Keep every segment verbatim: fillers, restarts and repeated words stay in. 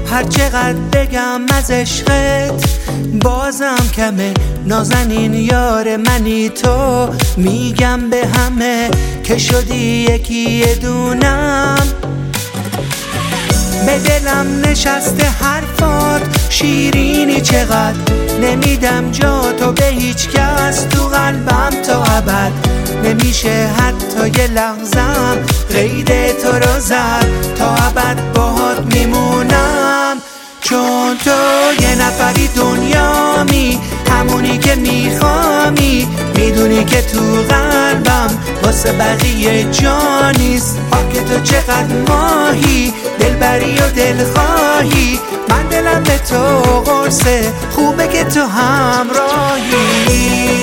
هر چقدر بگم از عشقت بازم کمه. نازنین یار منی تو، میگم به همه که شدی یکی دونم. به دلم نشسته حرفات شیرینی چقدر، نمیدم جا تو به هیچ کس تو قلبم تا ابد. نمیشه حتی یه لحظم قید تو رو زد، تا ابد باهات میمونم. چون تو یه نفری دنیامی، همونی که میخوامی، میدونی که تو قلبم واسه بقیه جا نیست. آخه تو چقدر ماهی، دلبری و دلخواهی، من دلم به تو قرصه، خوبه که تو همراهی.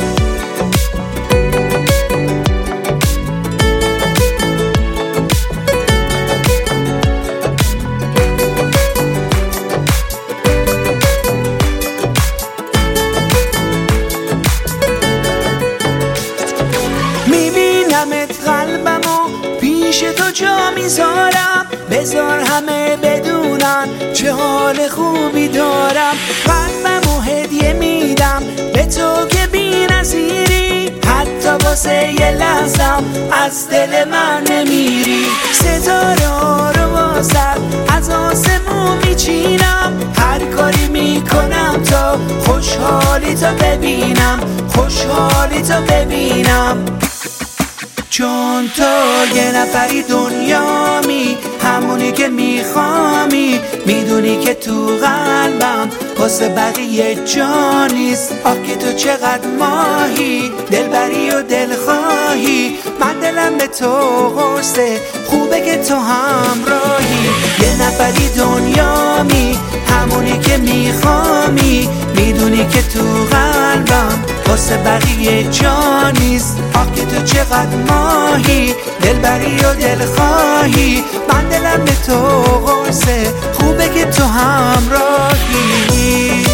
قلبمو پیش تو جا میذارم، بذار همه بدونن چه حال خوبی دارم. قلبمو هدیه میدم به تو که بی نظیری، حتی واسه یه لحظم از دل من نمیری. ستاره ها رو واسه از آسمون میچینم، هر کاری میکنم تا خوشحالی تو ببینم، خوشحالی تو ببینم. چون تو یه نفری دنیامی، همونی که میخوامی، میدونی که تو قلبم واسه بقیه جا نیست. آخه تو چقدر ماهی، دلبری و دلخواهی، من دلم به تو قرصه، خوبه که تو همراهی. یه نفری دنیامی، همونی که میخوامی، میدونی که تو قلبم واسه بقیه جا نیست. آخه تو چقدر ماهی، دلبری و دلخواهی، من دلم به تو قرصه، خوبه که تو همراهی.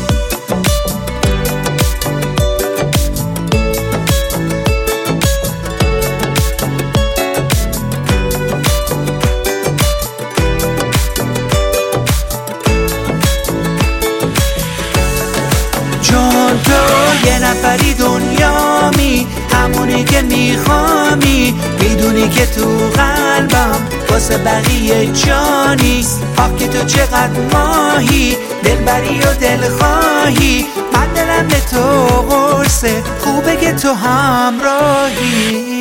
چون تو یه نفری دنیامی، همونی که میخوامی، میدونی که تو قلبم واسه بقیه جا نیست. آخه تو چقدر ماهی، دلبری و دلخواهی، من دلم به تو قرصه، خوبه که تو همراهی.